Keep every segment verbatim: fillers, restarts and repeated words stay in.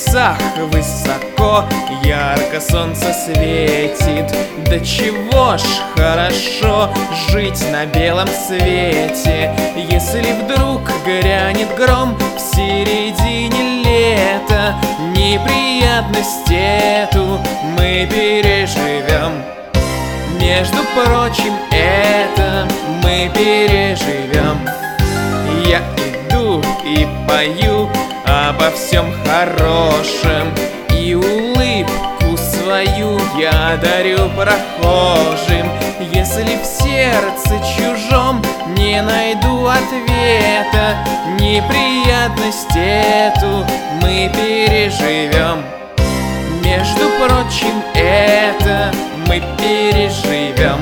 небесах высоко ярко солнце светит. Да чего ж хорошо жить на белом свете, если вдруг грянет гром в середине лета. Неприятность эту мы переживем, между прочим, это мы переживем. Я иду и пою обо всем хорошем, и улыбку свою я дарю прохожим. Если в сердце чужом не найду ответа, неприятность эту мы переживем, между прочим, это мы переживем.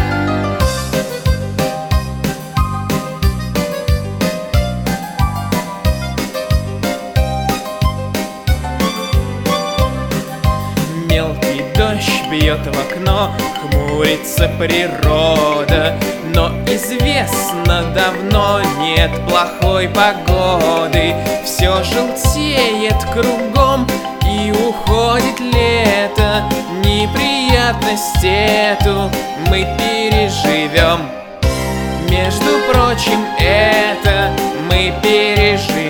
Мелкий дождь бьет в окно, хмурится природа, но известно давно нет плохой погоды. Все желтеет кругом и уходит лето, неприятность эту мы переживем, между прочим, это мы переживем.